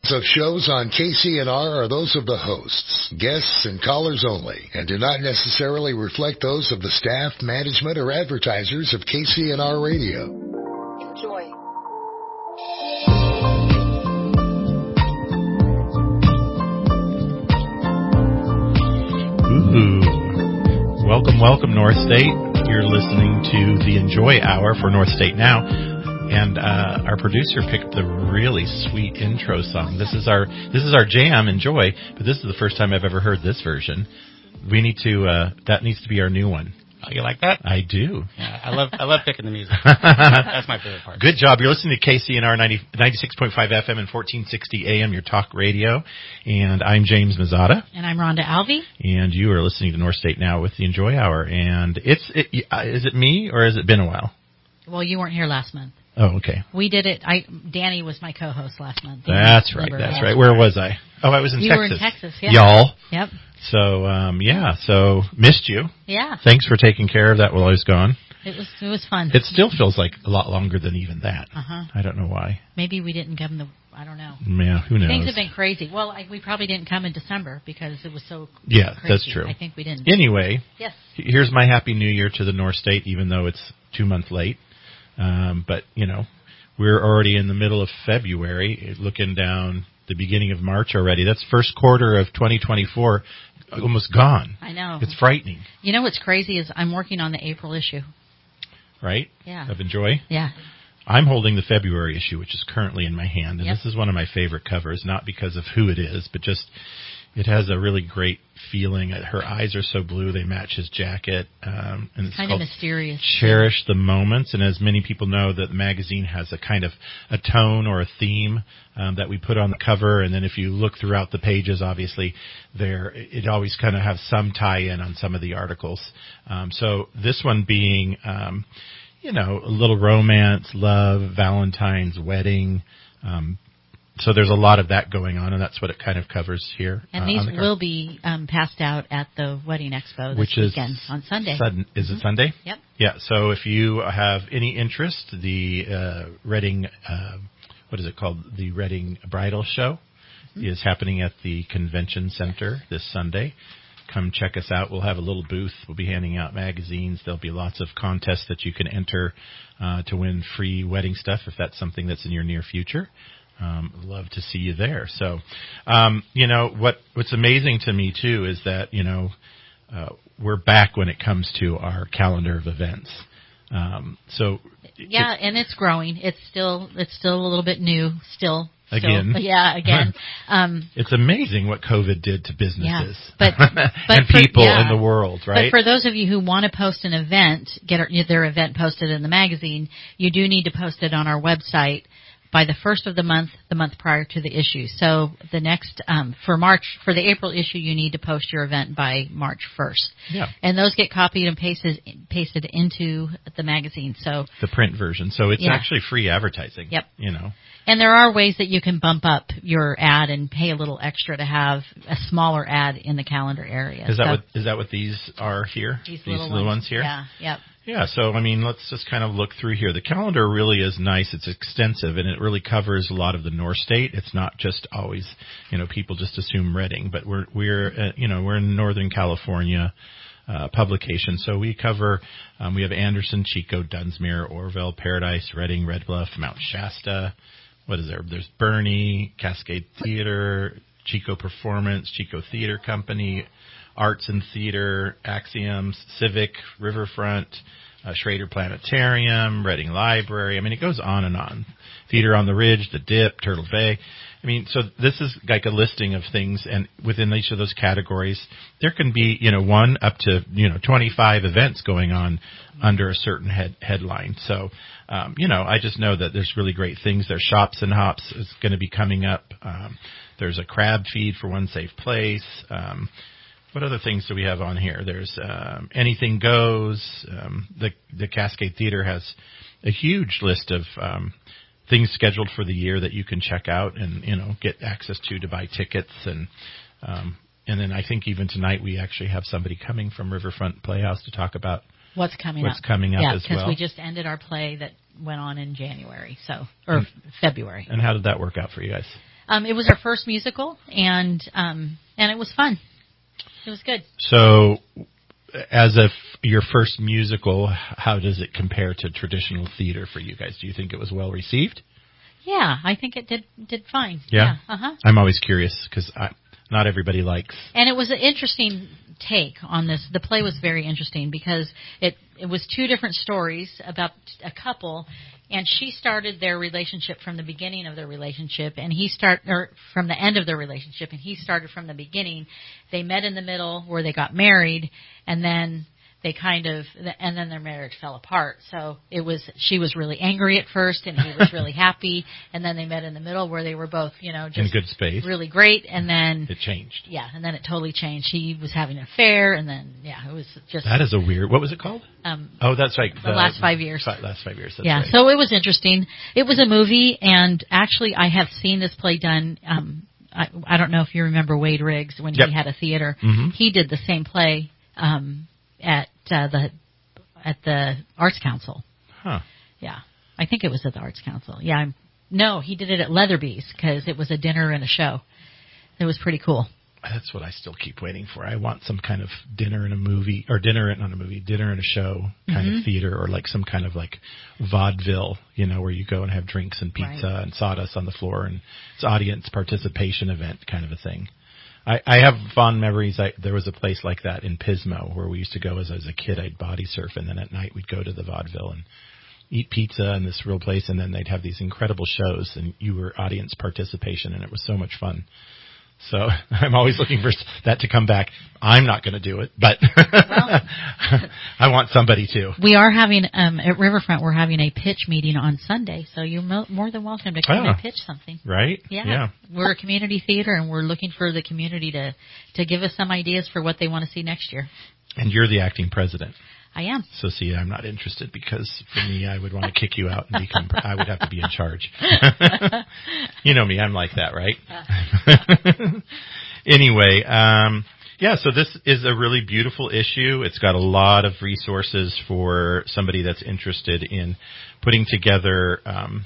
Of shows on KCNR are those of the hosts, guests, and callers only, and do not necessarily reflect those of the staff, management, or advertisers of KCNR Radio. Enjoy. Ooh. Welcome, North State. You're listening to the Enjoy Hour for North State Now. And our producer picked the really sweet intro song. This is our jam, Enjoy, but this is the first time I've ever heard this version. We need to that needs to be our new one. Oh, you like that? I do. Yeah, I love picking the music. That's my favorite part. Good job. You're listening to KCNR 96.5 FM and 1460 AM, your talk radio. And I'm James Mazzata. And I'm Rhonda Alvey. And you are listening to North State Now with the Enjoy Hour. And is it me or has it been a while? Well, you weren't here last month. Oh, okay. We did it. Danny was my co-host last month. That's right. Where was I? Oh, I was in Texas. You were in Texas, yeah. Y'all. Yep. So missed you. Yeah. Thanks for taking care of that while I was gone. It was fun. It still feels like a lot longer than even that. Uh-huh. I don't know why. Maybe we didn't come I don't know. Yeah, who knows? Things have been crazy. Well, we probably didn't come in December because it was so Yeah, crazy. that's true. I think we didn't. Anyway. Yes. Here's my Happy New Year to the North State, even though it's 2 months late. But, we're already in the middle of February, looking down the beginning of March already. That's first quarter of 2024, almost gone. I know. It's frightening. You know what's crazy is I'm working on the April issue. Right? Yeah. Of Enjoy? Yeah. I'm holding the February issue, which is currently in my hand, and Yep. This is one of my favorite covers, not because of who it is, but just it has a really great feeling. Her eyes are so blue, they match his jacket. And it's kind called of mysterious. Cherish the Moments, and as many people know, the magazine has a kind of a tone or a theme that we put on the cover, and then if you look throughout the pages, obviously, it always kind of has some tie-in on some of the articles. So this one being, a little romance, love, Valentine's, wedding. So there's a lot of that going on, and that's what it kind of covers here. And these will be passed out at the Wedding Expo this weekend on Sunday. Is it Sunday? Yep. Yeah, so if you have any interest, the Reading, what is it called? The Reading Bridal Show is happening at the Convention Center this Sunday. Come check us out. We'll have a little booth. We'll be handing out magazines. There'll be lots of contests that you can enter to win free wedding stuff if that's something that's in your near future. Love to see you there. So, what's amazing to me too is that, we're back when it comes to our calendar of events. And it's growing. It's still a little bit new still. Again. Again. It's amazing what COVID did to businesses but and people in the world, right? But for those of you who want to post an event, get their event posted in the magazine, you do need to post it on our website by the first of the month prior to the issue. So the next, for the April issue, you need to post your event by March 1st. Yeah. And those get copied and pasted into the magazine. So the print version. So it's actually free advertising. Yep. And there are ways that you can bump up your ad and pay a little extra to have a smaller ad in the calendar area. Is that what these are here? These little ones here? Yeah. Yep. Yeah, so, let's just kind of look through here. The calendar really is nice. It's extensive, and it really covers a lot of the North State. It's not just always, people just assume Reading, but we're in Northern California publication. So we cover, we have Anderson, Chico, Dunsmuir, Orville, Paradise, Reading, Red Bluff, Mount Shasta. What is there? There's Bernie, Cascade Theater, Chico Performance, Chico Theater Company, Arts and Theater, Axioms, Civic, Riverfront, Schrader Planetarium, Reading Library. It goes on and on. Theater on the Ridge, The Dip, Turtle Bay. So this is like a listing of things, and within each of those categories, there can be, 1 up to, 25 events going on under a certain headline. So, I just know that there's really great things. There's Shops and Hops is going to be coming up. There's a crab feed for One Safe Place. What other things do we have on here? There's Anything Goes. The Cascade Theater has a huge list of things scheduled for the year that you can check out and get access to buy tickets. And then I think even tonight we actually have somebody coming from Riverfront Playhouse to talk about what's coming up as well. Yeah, because we just ended our play that went on in January, or February. And how did that work out for you guys? It was our first musical, and it was fun. It was good. So, as your first musical, how does it compare to traditional theater for you guys? Do you think it was well received? Yeah, I think it did fine. Yeah? Uh-huh. I'm always curious because not everybody likes. And it was an interesting take on this. The play was very interesting because it was two different stories about a couple, and she started their relationship from the beginning of their relationship, and from the end of their relationship, and he started from the beginning. They met in the middle where they got married, and then then their marriage fell apart. So she was really angry at first, and he was really happy, and then they met in the middle where they were both, just in good space, really great, and then it changed. Yeah, and then it totally changed. He was having an affair, and then it was just that is a weird. What was it called? That's right. The last 5 years. Last 5 years. That's right. So it was interesting. It was a movie, and actually, I have seen this play done. I don't know if you remember Wade Riggs when he had a theater. Mm-hmm. He did the same play. At the Arts Council. Huh. Yeah. I think it was at the Arts Council. Yeah. No, he did it at Leatherby's because it was a dinner and a show. It was pretty cool. That's what I still keep waiting for. I want some kind of dinner and a movie, or dinner and a show kind of theater, or like some kind of like vaudeville, where you go and have drinks and pizza and sawdust on the floor, and it's audience participation event kind of a thing. I have fond memories. There was a place like that in Pismo where we used to go as a kid. I'd body surf, and then at night we'd go to the vaudeville and eat pizza in this real place, and then they'd have these incredible shows, and you were audience participation, and it was so much fun. So I'm always looking for that to come back. I'm not going to do it, but I want somebody to. We are having, at Riverfront, we're having a pitch meeting on Sunday, so you're more than welcome to come and pitch something. Right? Yeah. We're a community theater, and we're looking for the community to give us some ideas for what they want to see next year. And you're the acting president. I am. So see, I'm not interested because for me, I would want to kick you out and I would have to be in charge. You know me, I'm like that, right? Anyway, so this is a really beautiful issue. It's got a lot of resources for somebody that's interested in putting together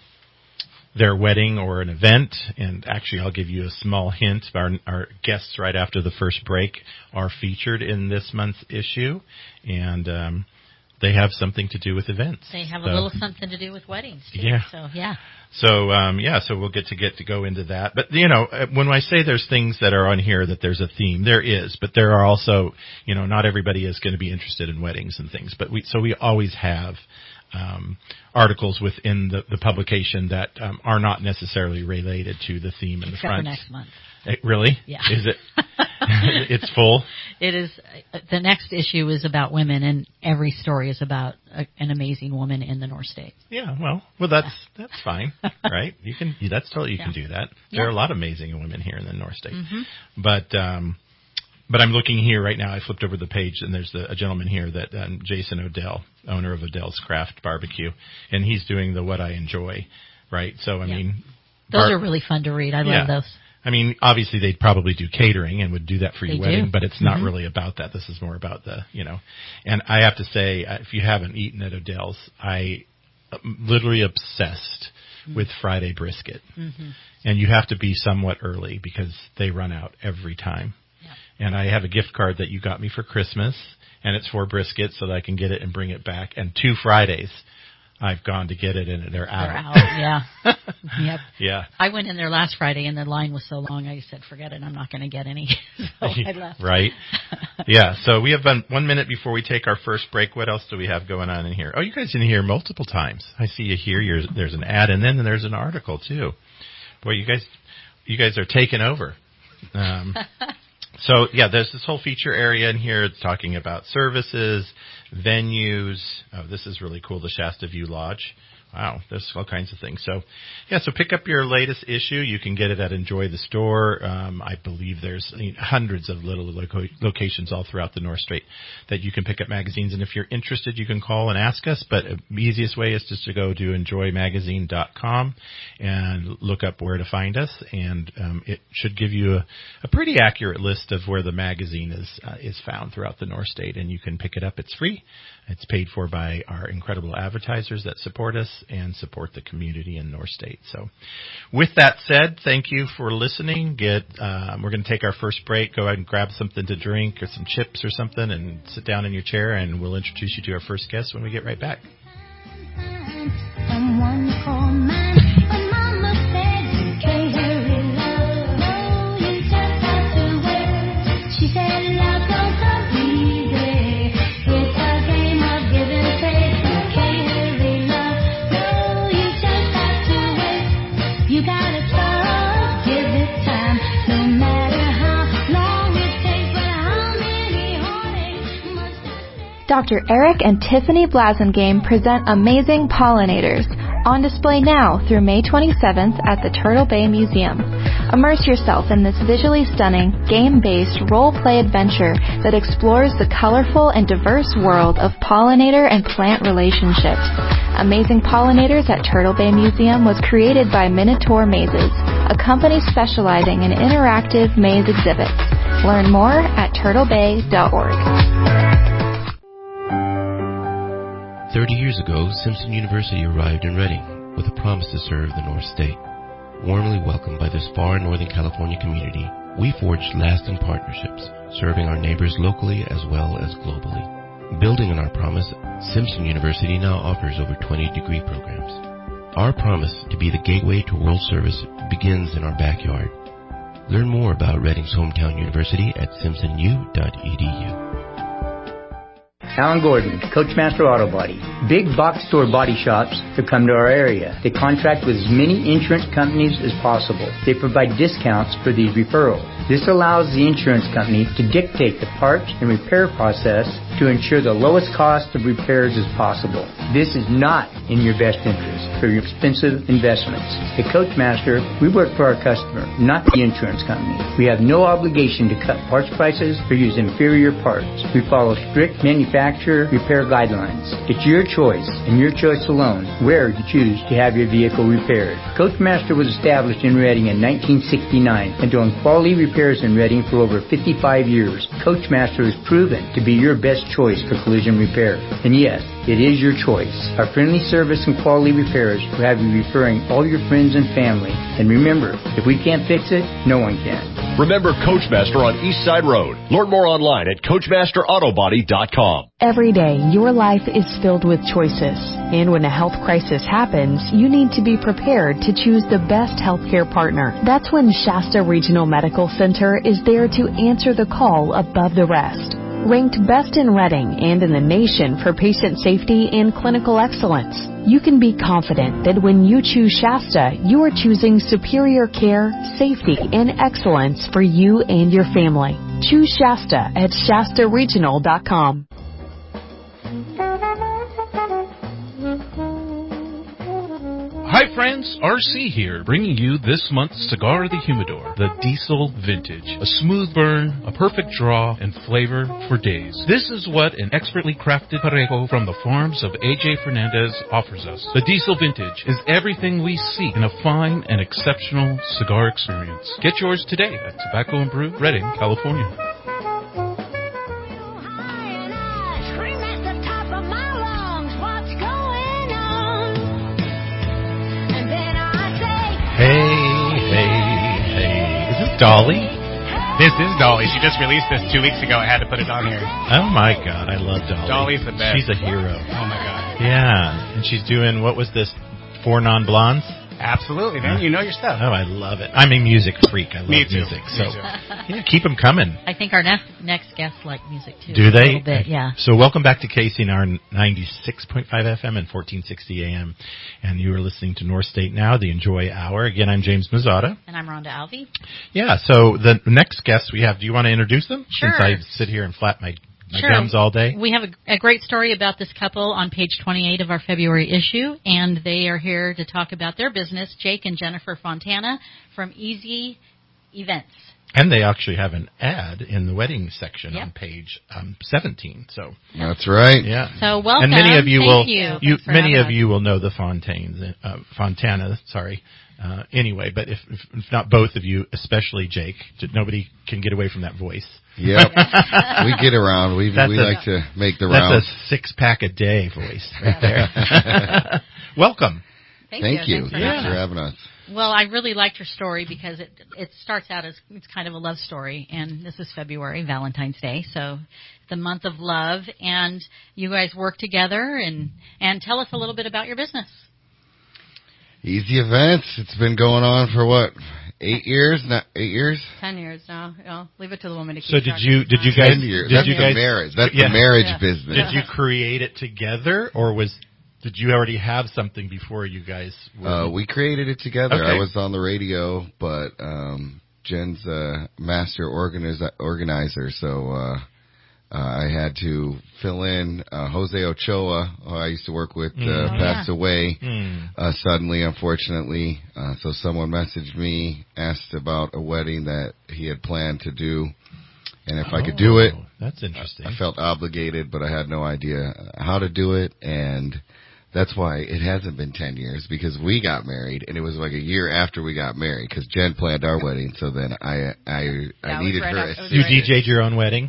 their wedding or an event. And actually, I'll give you a small hint. Our guests right after the first break are featured in this month's issue, and they have something to do with events. They have a little something to do with weddings, too. Yeah. So, yeah. So we'll get to go into that. But, when I say there's things that are on here that there's a theme, there is. But there are also, not everybody is going to be interested in weddings and things. But we always have articles within the publication that are not necessarily related to the theme in the front. Except for next month. Really? Yeah. Is it? It's full? It is. The next issue is about women, and every story is about an amazing woman in the North State. Yeah, well, that's fine, right? You can do that. There are a lot of amazing women here in the North State. Mm-hmm. But I'm looking here right now. I flipped over the page, and there's a gentleman here that Jason Odell, owner of Odell's Craft Barbecue, and he's doing the What I Enjoy, right? So I mean, those are really fun to read. I love those. I mean, obviously they'd probably do catering and would do that for your wedding, but it's not Mm-hmm. really about that. This is more about and I have to say, if you haven't eaten at Odell's, I am literally obsessed with Friday brisket. Mm-hmm. And you have to be somewhat early because they run out every time. Yeah. And I have a gift card that you got me for Christmas, and it's for brisket so that I can get it and bring it back. And 2 Fridays I've gone to get it, and they're out. Yeah. Yep. Yeah. I went in there last Friday, and the line was so long, I said, forget it, I'm not going to get any. So I left. Right. Yeah, so we have 1 minute before we take our first break. What else do we have going on in here? Oh, you guys in here multiple times. I see you here. There's an ad, and then there's an article, too. Boy, you guys are taking over. So, there's this whole feature area in here. It's talking about services, venues. Oh, this is really cool, the Shasta View Lodge. Wow, there's all kinds of things. So pick up your latest issue. You can get it at Enjoy the Store. I believe there's hundreds of little locations all throughout the North State that you can pick up magazines. And if you're interested, you can call and ask us. But the easiest way is just to go to enjoymagazine.com and look up where to find us. And it should give you a pretty accurate list of where the magazine is found throughout the North State. And you can pick it up. It's free. It's paid for by our incredible advertisers that support us. and support the community in North State. So with that said, thank you for listening. We're going to take our first break. Go ahead and grab something to drink or some chips or something and sit down in your chair, and we'll introduce you to our first guest when we get right back. Dr. Eric and Tiffany Blasingame present Amazing Pollinators, on display now through May 27th at the Turtle Bay Museum. Immerse yourself in this visually stunning, game-based role-play adventure that explores the colorful and diverse world of pollinator and plant relationships. Amazing Pollinators at Turtle Bay Museum was created by Minotaur Mazes, a company specializing in interactive maze exhibits. Learn more at turtlebay.org. 30 years ago, Simpson University arrived in Redding with a promise to serve the North State. Warmly welcomed by this far Northern California community, we forged lasting partnerships, serving our neighbors locally as well as globally. Building on our promise, Simpson University now offers over 20 degree programs. Our promise to be the gateway to world service begins in our backyard. Learn more about Redding's hometown university at simpsonu.edu. Alan Gordon, Coachmaster Auto Body. Big box store body shops that come to our area. They contract with as many insurance companies as possible. They provide discounts for these referrals. This allows the insurance company to dictate the parts and repair process to ensure the lowest cost of repairs as possible. This is not in your best interest for your expensive investments. At Coachmaster, we work for our customer, not the insurance company. We have no obligation to cut parts prices or use inferior parts. We follow strict manufacturer repair guidelines. It's your choice, and your choice alone, where you choose to have your vehicle repaired. Coachmaster was established in Redding in 1969 and doing quality repairs in Redding for over 55 years. Coachmaster is proven to be your best choice for collision repair. And yes, it is your choice. Our friendly service and quality repairs will have you referring all your friends and family. And remember, if we can't fix it, no one can. Remember Coachmaster on East Side Road. Learn more online at CoachmasterAutoBody.com. Every day, your life is filled with choices. And when a health crisis happens, you need to be prepared to choose the best healthcare partner. That's when Shasta Regional Medical Center is there to answer the call above the rest. Ranked best in Redding and in the nation for patient safety and clinical excellence, you can be confident that when you choose Shasta, you are choosing superior care, safety, and excellence for you and your family. Choose Shasta at ShastaRegional.com. Hi friends, RC here, bringing you this month's Cigar of the Humidor, the Diesel Vintage. A smooth burn, a perfect draw, and flavor for days. This is what an expertly crafted Parejo from the farms of A.J. Fernandez offers us. The Diesel Vintage is everything we seek in a fine and exceptional cigar experience. Get yours today at Tobacco and Brew, Redding, California. Hey. Is this Dolly? This is Dolly. She just released this 2 weeks ago. I had to put it on here. Oh, my God. I love Dolly. Dolly's the best. She's a hero. Oh, my God. Yeah. And she's doing, what was this, 4 Non-Blondes? Absolutely, man. You know your stuff. Oh, I love it. I'm a music freak. I love music. So, yeah, keep them coming. I think our next guests like music, too. Do they? A little bit, yeah. So welcome back to KCNR 96.5 FM and 1460 AM. And you are listening to North State Now, the Enjoy Hour. Again, I'm James Mazzata. And I'm Rhonda Alvey. Yeah, so the next guests we have, do you want to introduce them? Sure. Since I sit here and flap my gums all day. We have a great story about this couple on page 28 of our February issue, and they are here to talk about their business, Jake and Jennifer Fontana from Easy events. And they actually have an ad in the wedding section on page 17. So that's right. Yeah. So welcome. And many of you Many of you will know the Fontana. Sorry. Anyway, but if not both of you, especially Jake, nobody can get away from that voice. Yep. We get around. We like to make the rounds. That's a 6-pack a day voice right there. Welcome. Thank you. Thanks for having us. Well, I really liked your story because it starts out as it's kind of a love story, and this is February, Valentine's Day, so the month of love, and you guys work together, and tell us a little bit about your business. Easy Events. It's been going on for what? 8 years? 8 years? 10 years now. I'll leave it to the woman to keep. So did you guys? That's the marriage. That's the marriage business. Did you create it together, or did you already have something before you guys were? We created it together. Okay. I was on the radio, but Jen's a master organizer, so I had to fill in. Jose Ochoa, who I used to work with, passed away suddenly, unfortunately. So someone messaged me, asked about a wedding that he had planned to do, and if I could do it. That's interesting. I felt obligated, but I had no idea how to do it, and that's why it hasn't been 10 years, because we got married, and it was like a year after we got married, because Jen planned our wedding, so then I needed her. You DJ'd your own wedding?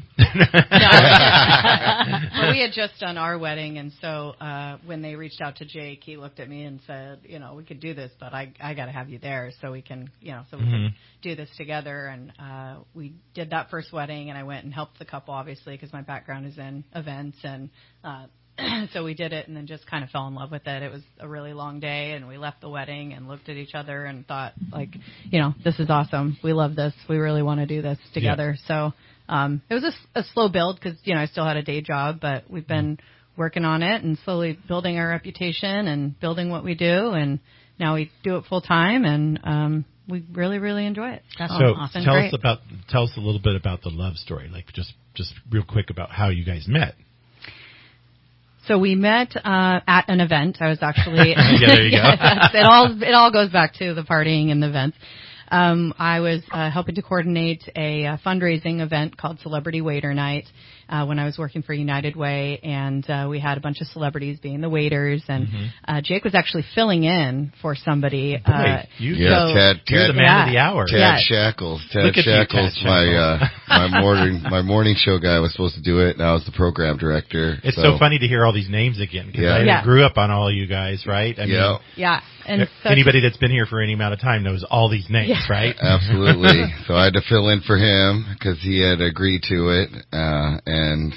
Well, we had just done our wedding, and so when they reached out to Jake, he looked at me and said, we could do this, but I got to have you there so we can, can do this together. And we did that first wedding, and I went and helped the couple, obviously, because my background is in events, and so we did it and then just kind of fell in love with it. It was a really long day, and we left the wedding and looked at each other and thought, this is awesome. We love this. We really want to do this together. Yeah. So it was a slow build because, I still had a day job, but we've been working on it and slowly building our reputation and building what we do. And now we do it full time, and we really, really enjoy it. That's awesome. Tell us a little bit about the love story, just real quick about how you guys met. So we met at an event. I was actually yeah, there you go. It all goes back to the partying and the events. I was helping to coordinate a fundraising event called Celebrity Waiter Night when I was working for United Way, and we had a bunch of celebrities being the waiters, and Jake was actually filling in for somebody. Ted, you're the man of the hour. Ted Shackles. Ted Shackles, my morning show guy, was supposed to do it, and I was the program director. It's so funny to hear all these names again, because I grew up on all you guys, right? I mean, and anybody that's been here for any amount of time knows all these names, right? Absolutely. So I had to fill in for him because he had agreed to it, and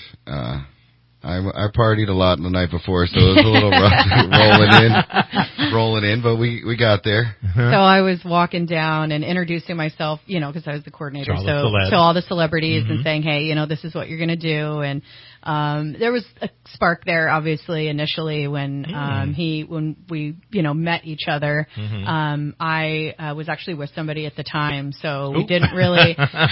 I partied a lot the night before, so it was a little rough rolling in, but we got there. So I was walking down and introducing myself, because I was the coordinator, so all the celebrities and saying, hey, this is what you're going to do, and there was a spark there, obviously, initially when we met each other. I was actually with somebody at the time, so we didn't really,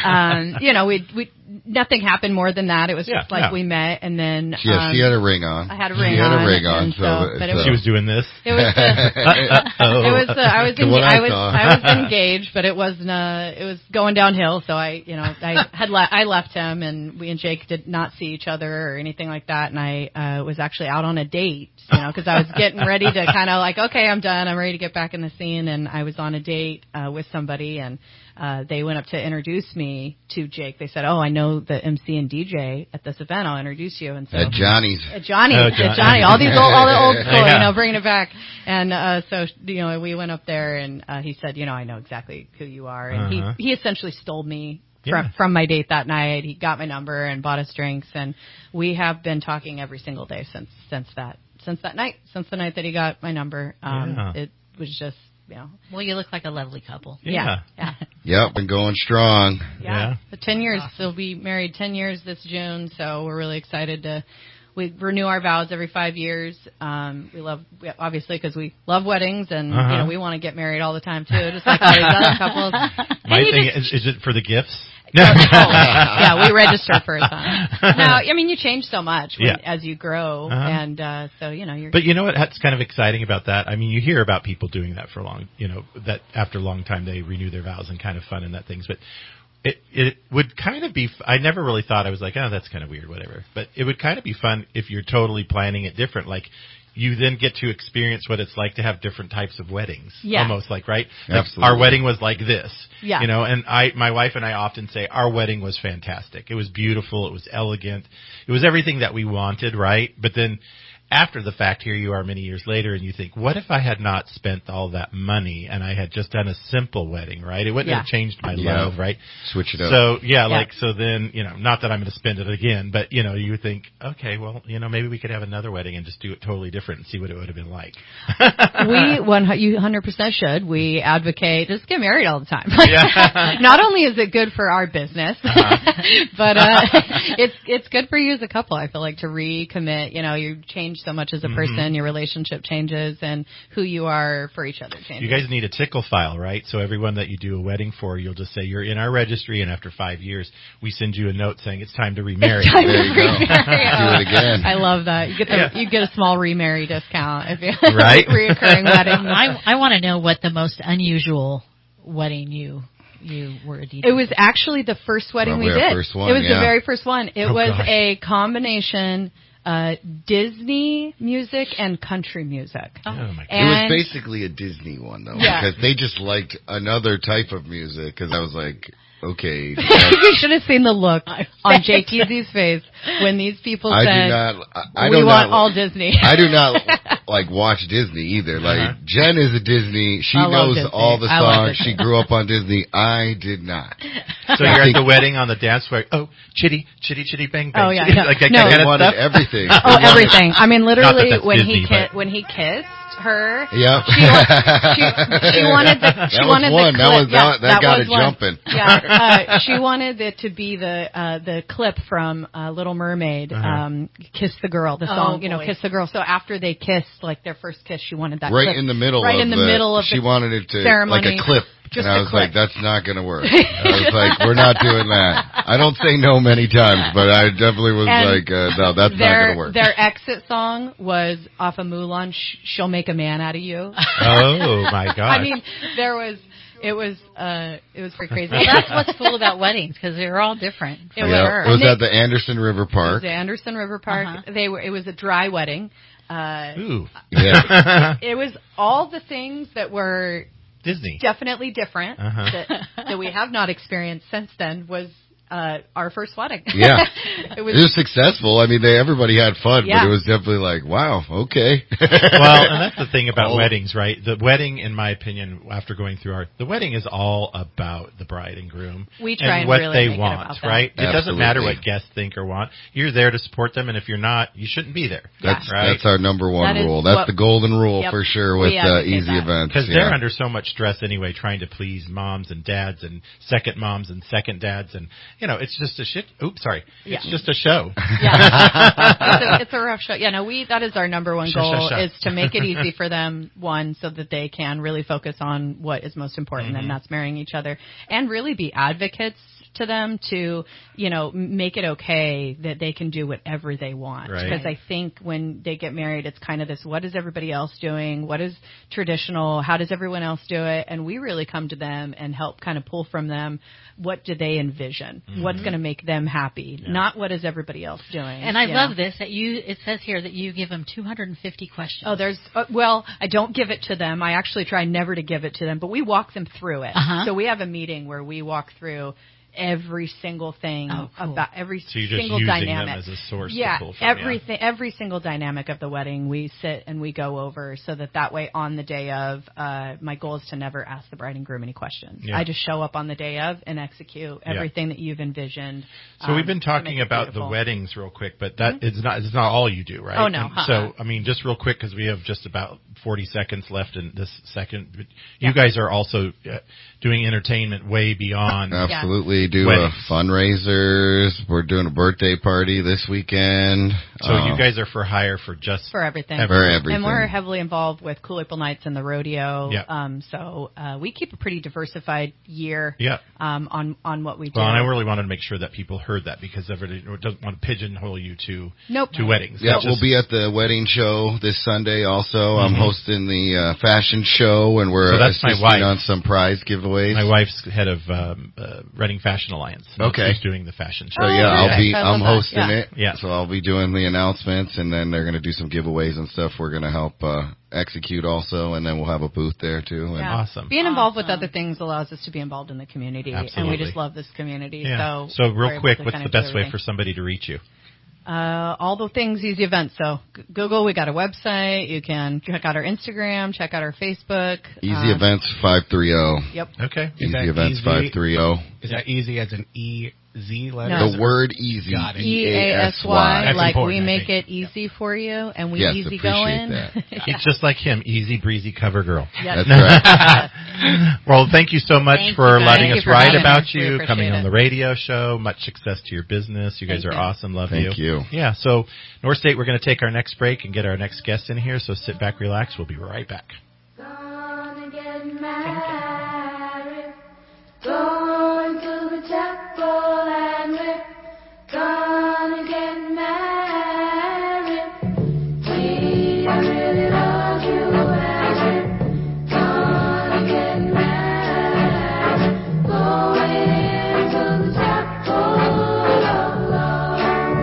we nothing happened more than that. It was just we met, and then she had a ring on. I had a ring on. She was doing this. It was. I was engaged, but it wasn't. It was going downhill. So I left him, and we and Jake did not see each other or anything like that, and I was actually out on a date, because I was getting ready to kind of okay, I'm done, I'm ready to get back in the scene, and I was on a date with somebody, and they went up to introduce me to Jake. They said, I know the MC and DJ at this event, I'll introduce you. And so at Johnny, all the old school, bringing it back. And so we went up there, and he said, I know exactly who you are, and he essentially stole me from my date that night. He got my number and bought us drinks, and we have been talking every single day since that night, since the night that he got my number. It was just, Well, you look like a lovely couple. Yeah. Yep, been going strong. Yeah. 10 years. Awesome. They'll be married 10 years this June, so we're really excited we renew our vows every 5 years. Obviously, because we love weddings, and we want to get married all the time too, just like all these other couples. My thing is it for the gifts? Yeah, we register for a ton. No, I mean, you change so much as you grow, and so, you're... But you know what's kind of exciting about that? I mean, you hear about people doing that for long, that after a long time they renew their vows and kind of fun and that things, but it would kind of be, I never really thought, I was like, oh, that's kind of weird, whatever. But it would kind of be fun if you're totally planning it different, like, you then get to experience what it's like to have different types of weddings. Yeah. Almost like, right? Like Absolutely. Our wedding was like this. Yeah. And my wife and I often say our wedding was fantastic. It was beautiful. It was elegant. It was everything that we wanted, right? But then after the fact, here you are many years later, and you think, what if I had not spent all that money and I had just done a simple wedding, right? It wouldn't have changed my love, right? Switch it up. So, so then, not that I'm going to spend it again, but, you think, okay, well, maybe we could have another wedding and just do it totally different and see what it would have been like. You 100% should. We advocate, just get married all the time. Not only is it good for our business, but it's good for you as a couple, I feel like, to recommit. You change so much as a person, your relationship changes, and who you are for each other changes. You guys need a tickle file, right? So everyone that you do a wedding for, you'll just say, you're in our registry, and after 5 years, we send you a note saying it's time to remarry. There you go. Do it again. I love that. You get a small remarry discount if you right? reoccurring wedding. I want to know what the most unusual wedding you were a DJ. It was actually the first wedding we did. First one, it was the very first one. It was gosh. a combination Disney music and country music. Oh my God. It was basically a Disney one though, because they just liked another type of music. Because I was like, okay. You should have seen the look on Jake Easy's face when these people said, "We want all Disney." I do not watch Disney either. Like Jen is a Disney. She knows Disney. all the songs. She grew up on Disney. I did not. So you're at the wedding on the dance floor. Oh, chitty, chitty, chitty, bang, bang. Oh yeah, chitty, like that no. kind They of wanted stuff? everything. Everything. I mean, literally, when Disney, he kissed her, yep. she wanted that got it jumping. Yeah, she wanted it to be the clip from Little Mermaid, "Kiss the Girl," the song, "Kiss the Girl." So after they kissed, their first kiss, she wanted that right clip. in the middle. Right in the middle of she the wanted it to ceremony. like a clip. Just and I was clip. like, that's not going to work. I was like, we're not doing that. I don't say no many times, but I definitely was no, that's not going to work. Their exit song was off of Mulan, "She'll Make a Man Out of You." Oh my God! I mean, it was pretty crazy. Well, that's what's cool about weddings, because they're all different. It was at the Anderson River Park. It was the Anderson River Park. It was a dry wedding. Ooh. Yeah. It was all the things that were Disney. Definitely different that we have not experienced since then was our first wedding. Yeah. It was successful. I mean, everybody had fun, but it was definitely like, wow, okay. Well, and that's the thing about weddings, right? The wedding, in my opinion, after going through the wedding is all about the bride and groom. We try and what really they make want, it about that. right? Absolutely. It doesn't matter what guests think or want. You're there to support them, and if you're not, you shouldn't be there. That's right? That's our number one rule. That's the golden rule for sure with Easy Events. Because they're under so much stress anyway, trying to please moms and dads and second moms and second dads, and it's just a shit. Oops, sorry. Yeah. It's just a show. Yeah. It's a rough show. Yeah, no, that is our number one goal is to make it easy for them, one, so that they can really focus on what is most important, and that's marrying each other, and really be advocates to them to, make it okay that they can do whatever they want. Right. Because I think when they get married, it's kind of this, what is everybody else doing? What is traditional? How does everyone else do it? And we really come to them and help kind of pull from them, what do they envision? What's going to make them happy? Yeah. Not what is everybody else doing. And I love this, that it says here that you give them 250 questions. Oh, I don't give it to them. I actually try never to give it to them, but we walk them through it. So we have a meeting where we walk through every single thing about every single dynamic. Them as a source to pull from, everything, every single dynamic of the wedding we sit and we go over, so that way on the day of, my goal is to never ask the bride and groom any questions. Yeah. I just show up on the day of and execute everything that you've envisioned. So we've been talking about the weddings real quick, but that it's not all you do, right? Oh no. So I mean, just real quick, because we have just about 40 seconds left in this second. But you guys are also doing entertainment way beyond. Absolutely. Do fundraisers. We're doing a birthday party this weekend. So you guys are for hire for everything. For everything. And we're heavily involved with Cool April Nights and the rodeo. Yeah. So we keep a pretty diversified year. Yeah. On what we do. Well, and I really wanted to make sure that people heard that because everybody doesn't want to pigeonhole you to weddings. Yeah, we'll be at the wedding show this Sunday also. I'm hosting the fashion show, and we're assisting on some prize giveaways. My wife's head of Reading Fashion Alliance. Okay. She's doing the fashion show. So I'm hosting it. Yeah. So I'll be doing the announcements, and then they're going to do some giveaways and stuff. We're going to help execute also, and then we'll have a booth there too. And Awesome. Being involved with other things allows us to be involved in the community. Absolutely. And we just love this community. Yeah. So real quick, what's the best way for somebody to reach you? All the things Easy Events. So Google, we got a website. You can check out our Instagram, check out our Facebook. Easy Events 530. Yep. Okay. Easy Events 530. Is that easy as an E-Z letter? No. The word easy. Got it. EASY. Like important, we make it easy for you, and we easy appreciate going. that. He's just like him, easy breezy cover girl. Yes. That's right. Well, thank you so much for letting us write about you, coming on it. the radio show. Much success to your business. You guys are awesome. Love you. Thank you. Yeah. So North State, we're going to take our next break and get our next guest in here. So sit back, relax. We'll be right back. Gonna get married, going to the chapel, and we're gonna get married. We really love you, and we're gonna get married, going to the chapel of love.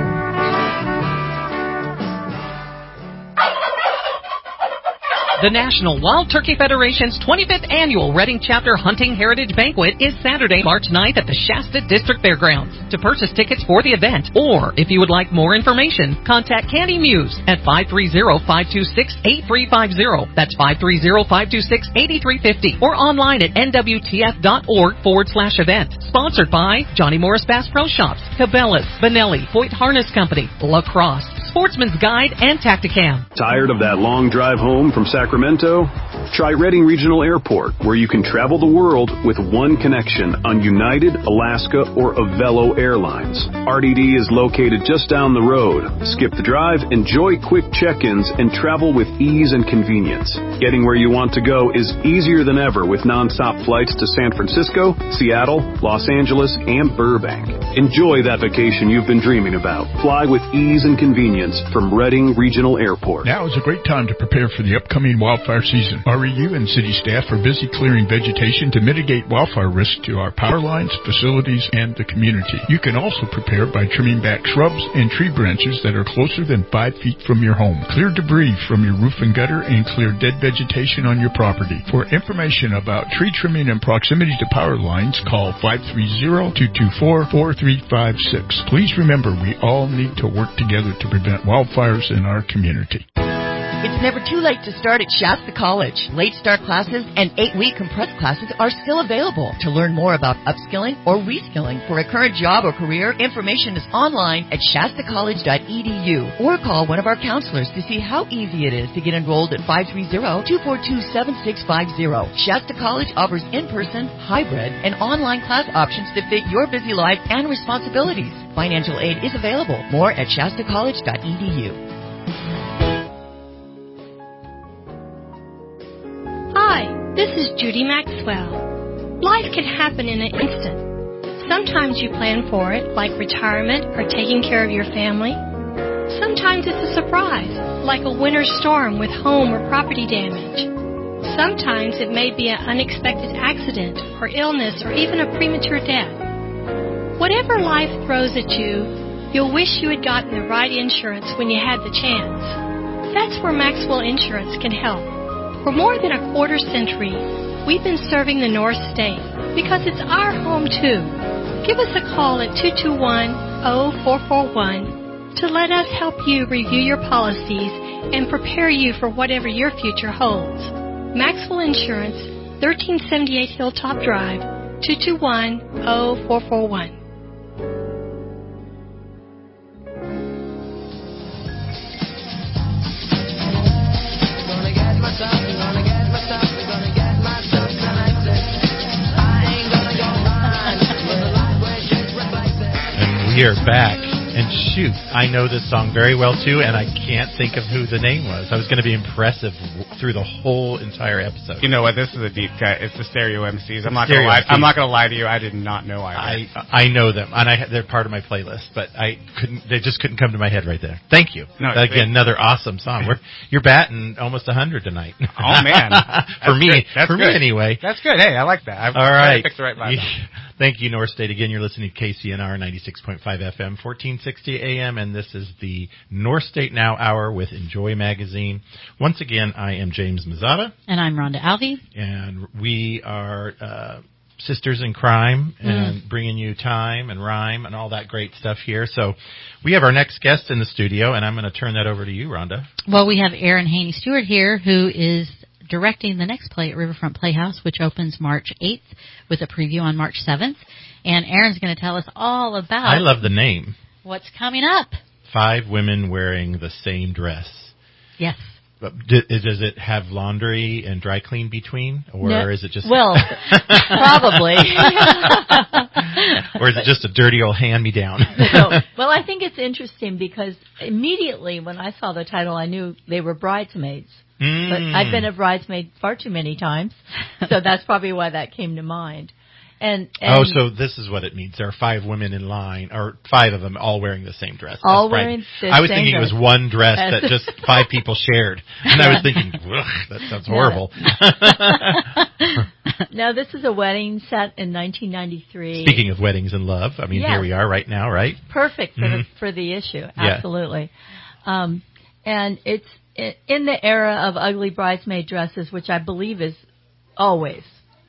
The National Wild Turkey Federation's 25th Annual Reading Chapter Hunting Heritage Banquet is Saturday, March 9th at the Shasta District Fairgrounds. To purchase tickets for the event, or if you would like more information, contact Candy Muse at 530-526-8350. That's 530-526-8350. Or online at nwtf.org/event. Sponsored by Johnny Morris Bass Pro Shops, Cabela's, Benelli, Hoyt Harness Company, La Crosse, Sportsman's Guide, and Tacticam. Tired of that long drive home from Sacramento? Try Reading Regional Airport, where you can travel the world with one connection on United, Alaska, or Avelo Airlines. RDD is located just down the road. Skip the drive, enjoy quick check-ins, and travel with ease and convenience. Getting where you want to go is easier than ever with non-stop flights to San Francisco, Seattle, Los Angeles, and Burbank. Enjoy that vacation you've been dreaming about. Fly with ease and convenience from Reading Regional Airport. Now is a great time to prepare for the upcoming wildfire season. REU and city staff are busy clearing vegetation to mitigate wildfire risk to our power lines, facilities, and the community. You can also prepare by trimming back shrubs and tree branches that are closer than 5 feet from your home. Clear debris from your roof and gutter and clear dead vegetation on your property. For information about tree trimming and proximity to power lines, call 530-224-4356. Please remember, we all need to work together to prevent wildfires in our community. It's never too late to start at Shasta College. Late start classes and 8-week compressed classes are still available. To learn more about upskilling or reskilling for a current job or career, information is online at shastacollege.edu or call one of our counselors to see how easy it is to get enrolled at 530-242-7650. Shasta College offers in-person, hybrid, and online class options to fit your busy life and responsibilities. Financial aid is available. More at shastacollege.edu. Hi, this is Judy Maxwell. Life can happen in an instant. Sometimes you plan for it, like retirement or taking care of your family. Sometimes it's a surprise, like a winter storm with home or property damage. Sometimes it may be an unexpected accident or illness or even a premature death. Whatever life throws at you, you'll wish you had gotten the right insurance when you had the chance. That's where Maxwell Insurance can help. For more than a quarter century, we've been serving the North State because it's our home too. Give us a call at 221-0441 to let us help you review your policies and prepare you for whatever your future holds. Maxwell Insurance, 1378 Hilltop Drive, 221-0441. We are back, and And shoot, I know this song very well too, and I can't think of who the name was. I was going to be impressive through the whole entire episode. You know what? This is a deep cut. It's the Stereo MCs. I'm not going to lie to you. I did not know either. I know them, and they're part of my playlist, but they just couldn't come to my head right there. Thank you. No, again, another awesome song. You're batting almost 100 tonight. Oh man, for me good. Anyway. That's good. Hey, I like that. All right. I picked the right vibe. Thank you, North State. Again, you're listening to KCNR 96.5 FM, 1460 AM, and this is the North State Now Hour with Enjoy Magazine. Once again, I am James Mazzata. And I'm Rhonda Alvey. And we are sisters in crime and bringing you time and rhyme and all that great stuff here. So we have our next guest in the studio, and I'm going to turn that over to you, Rhonda. Well, we have Erin Haney Stewart here, who is directing the next play at Riverfront Playhouse, which opens March 8th with a preview on March 7th. And Erin's going to tell us all about... I love the name. What's coming up. 5 women wearing the same dress. Yes. But does it have laundry and dry clean between? Or is it just... Well, probably. Or is it just a dirty old hand-me-down? No. Well, I think it's interesting because immediately when I saw the title, I knew they were bridesmaids. But I've been a bridesmaid far too many times, so that's probably why that came to mind. And so this is what it means. There are 5 women in line, or 5 of them all wearing the same dress. All wearing the same dress. I was thinking it was one dress that just 5 people shared. And I was thinking, that sounds horrible. No, this is a wedding set in 1993. Speaking of weddings and love, I mean, here we are right now, right? Perfect for the issue. Absolutely. Yeah. And it's in the era of ugly bridesmaid dresses, which I believe is always.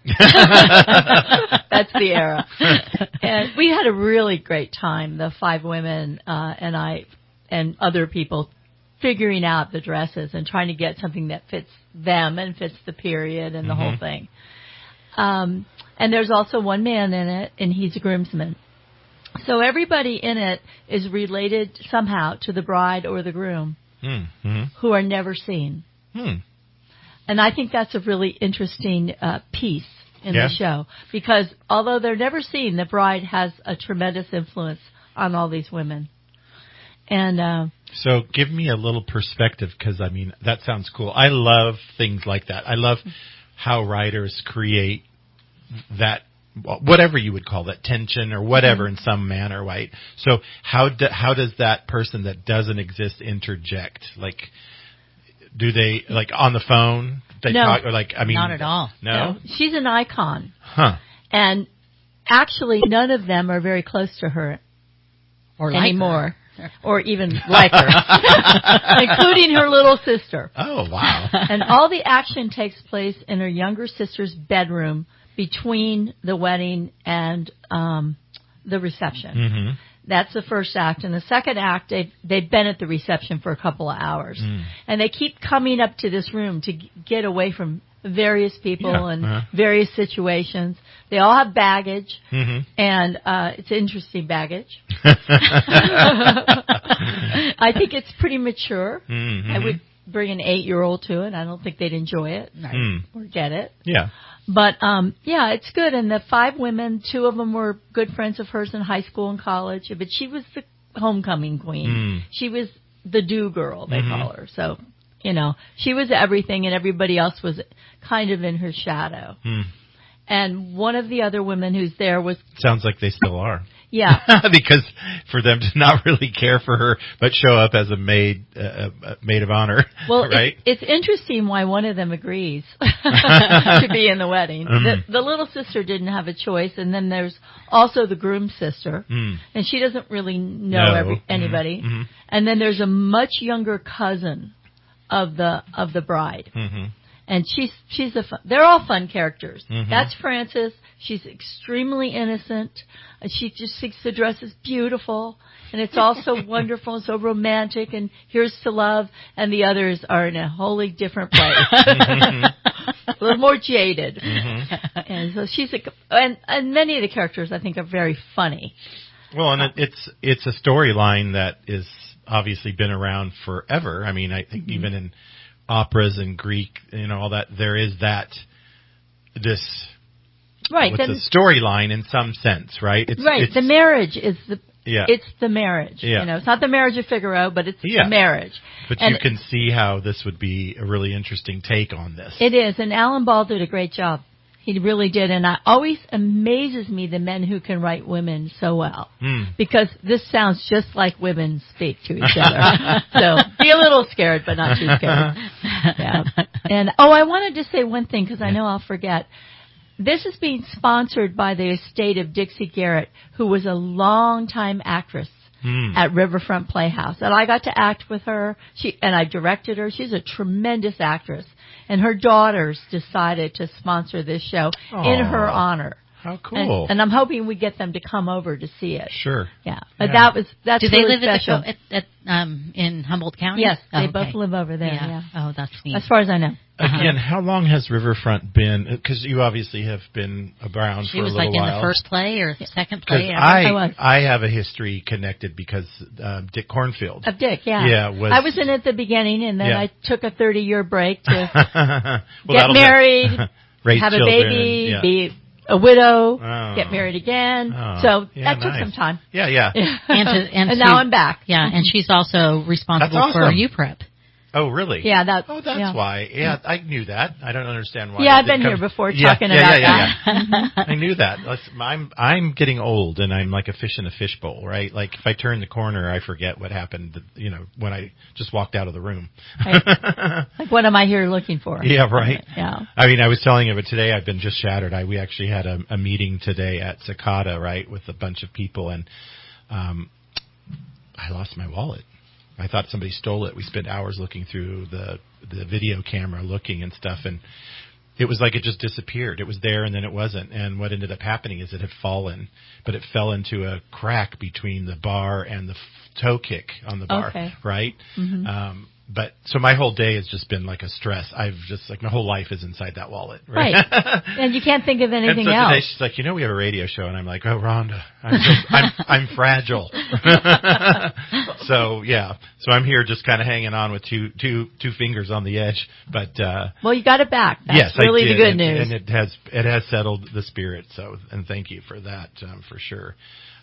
That's the era. And we had a really great time, the 5 women and I and other people, figuring out the dresses and trying to get something that fits them and fits the period and the whole thing. And there's also one man in it, and he's a groomsman. So everybody in it is related somehow to the bride or the groom. Who are never seen. And I think that's a really interesting piece in the show. Because although they're never seen, the bride has a tremendous influence on all these women. And so give me a little perspective, because, I mean, that sounds cool. I love things like that. I love how writers create that, whatever you would call that, tension or whatever in some manner, right? So how does that person that doesn't exist interject? Like, do they, like, on the phone? They talk, or like, I mean, not at all. No? She's an icon. Huh. And actually, none of them are very close to her or anymore. Or even like her, including her little sister. Oh, wow. And all the action takes place in her younger sister's bedroom between the wedding and the reception. That's the first act. And the second act, they've been at the reception for a couple of hours. And they keep coming up to this room to get away from various people and various situations. They all have baggage, and it's interesting baggage. I think it's pretty mature. I would bring an 8-year-old to it. I don't think they'd enjoy it or get it. Yeah. But, it's good. And the 5 women, 2 of them were good friends of hers in high school and college. But she was the homecoming queen. She was the do girl, they call her. So, she was everything, and everybody else was kind of in her shadow. And one of the other women who's there was... Sounds like they still are. Yeah. Because for them to not really care for her, but show up as a maid of honor. Well, right? It's interesting why one of them agrees to be in the wedding. The little sister didn't have a choice, and then there's also the groom sister, and she doesn't really know anybody. And then there's a much younger cousin of the bride. And they're all fun characters. That's Frances. She's extremely innocent. She just thinks the dress is beautiful, and it's all so wonderful and so romantic, and here's to love. And the others are in a wholly different place. A little more jaded. And so and many of the characters I think are very funny. Well, and it's a storyline that is obviously been around forever. I mean, I think even in operas and Greek, all that, there is this right. It's a storyline in some sense, right? It's the marriage is It's the marriage. Yeah. It's not the marriage of Figaro, but it's the marriage. But you can see how this would be a really interesting take on this. It is, and Alan Ball did a great job. He really did, and it always amazes me the men who can write women so well. Because this sounds just like women speak to each other. So be a little scared, but not too scared. Yeah. And I wanted to say one thing because I know I'll forget. This is being sponsored by the estate of Dixie Garrett, who was a longtime actress at Riverfront Playhouse. And I got to act with her, and I directed her. She's a tremendous actress. And her daughters decided to sponsor this show in her honor. How cool. And I'm hoping we get them to come over to see it. Sure. Yeah. But that's Do really they live special. in Humboldt County? Yes, they both live over there. Yeah. Oh, that's neat. As far as I know. Again, how long has Riverfront been? Because you obviously have been around for a little while. She was in the first play or the second play. I have a history connected because Dick Cornfield. Of Dick, yeah. Yeah, I was in at the beginning, and then I took a 30-year break to get married, have a baby, be a widow, get married again. So that took some time. Yeah. and now I'm back. Yeah, and she's also responsible for UPrep. Oh, really? Yeah, that's why. Yeah, I knew that. I don't understand why. Yeah, I've been here before talking about that. I knew that. I'm getting old, and I'm like a fish in a fishbowl, right? Like, if I turn the corner, I forget what happened, when I just walked out of the room. Right. Like, what am I here looking for? Yeah, right. Yeah. I mean, I was telling you, but today I've been just shattered. We actually had a meeting today at Cicada, right, with a bunch of people, and I lost my wallet. I thought somebody stole it. We spent hours looking through the video camera looking and stuff, and it was like it just disappeared. It was there, and then it wasn't. And what ended up happening is it had fallen, but it fell into a crack between the bar and the toe kick on the bar, right? Mm-hmm. But so my whole day has just been like a stress. I've just my whole life is inside that wallet, right? And you can't think of anything else. Today she's like, we have a radio show, and I'm like, oh, Rhonda, I'm fragile. So I'm here just kind of hanging on with two fingers on the edge. But well, you got it back. That's really the good news, and it has settled the spirit. So, and thank you for that, for sure.